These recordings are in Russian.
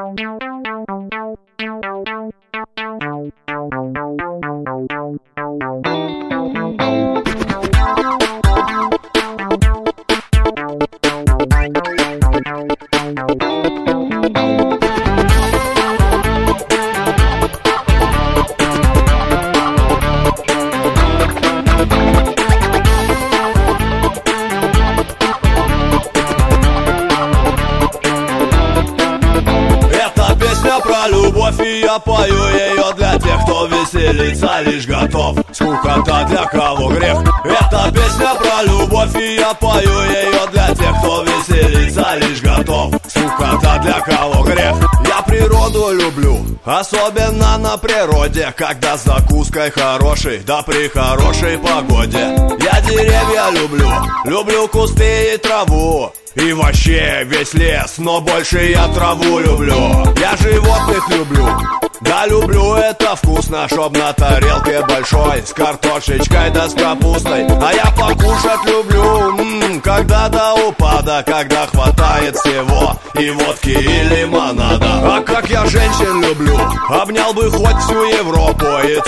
И я пою ее для тех, кто веселиться лишь готов. Скукота для кого грех. Это песня про любовь, и я пою ее для тех, кто веселиться лишь готов. Скукота для кого грех. Я природу люблю, особенно на природе, когда с закуской хорошей, да при хорошей погоде. Я деревья люблю кусты и траву, и вообще весь лес, но больше я траву люблю. Я животных люблю, да люблю это вкусно, чтоб на тарелке большой с картошечкой да с капустой. А я покушать люблю, когда до упада, когда хватает всего и водки, и лимонада. А как я женщин люблю, обнял бы хоть всю Европу и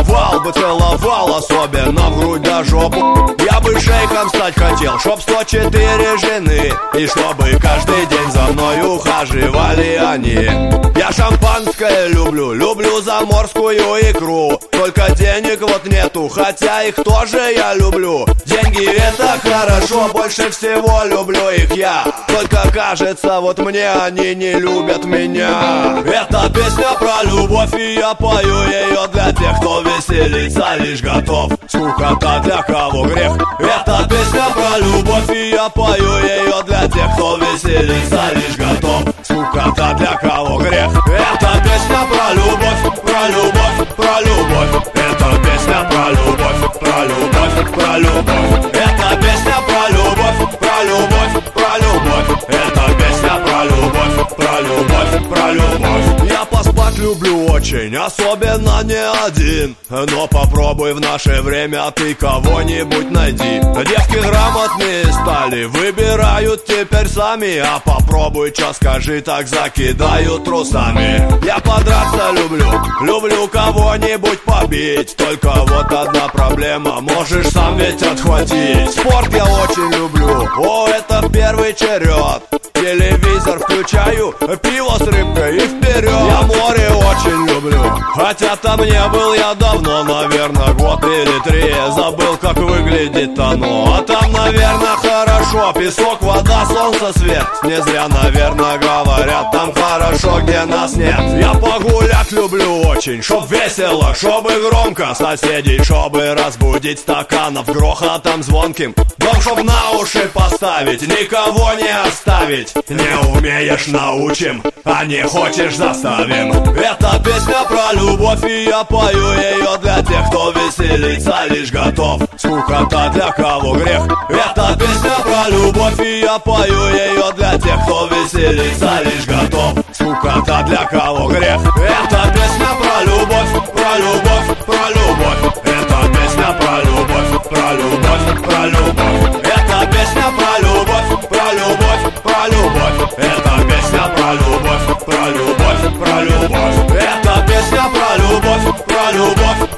целовал, особенно в грудь да жопу. Я бы шейхом стать хотел, чтоб 104 жены, и чтобы каждый день за мной ухаживали они. Я шампанское люблю заморскую икру, только денег вот нету, хотя их тоже я люблю. Деньги это хорошо, больше всего люблю их я, только кажется вот мне они не любят меня. Это песня про любовь, и я пою ее для тех, кто веселиться лишь готов. Скукота для кого грех. Это песня про любовь, и я пою ее для тех, кто веселиться лишь готов. Скукота для кого грех. Это песня про любовь, про любовь, про любовь. Это песня про любовь, про любовь, про любовь. Это песня про любовь, про любовь, про любовь. Это песня про любовь, про любовь, про любовь. Я поспать люблю очень, особенно не один, но попробуй в наше время ты кого-нибудь найди. Девки грамотные стали, выбирают теперь сами, а попробуй, чё скажи, так закидают трусами. Я подраться люблю кого-нибудь побить, только вот одна проблема, можешь сам ведь отхватить. Спорт я очень люблю, это первый черед. Телевизор включаю, пиво с рыбкой и вперед. Я море очень люблю, хотя там не был я давно, наверное, год или 3. Забыл, как выглядит оно, а там, наверное, хорошо. Песок, вода, солнце, свет. Не зря, наверное, говорят, там хорошо, где нас нет. Я погулять люблю очень, чтоб весело, чтобы громко. Соседей, чтобы разбудить стаканов грохотом звонким. Дом, чтоб на уши поставить, никого не оставить. Не умеешь — научим, а не хочешь — заставим. Это песня про любовь, и я пою ее для тех, кто веселиться лишь готов. Скукота для кого грех. Это песня про любовь, и я пою ее для тех, кто веселиться лишь готов. Скукота для кого грех. Это песня про любовь, про любовь, про любовь. Это песня про любовь, про любовь, про любовь. Это песня про любовь, про любовь, про любовь. Это песня про любовь, про любовь, про любовь. Это песня про любовь, про любовь,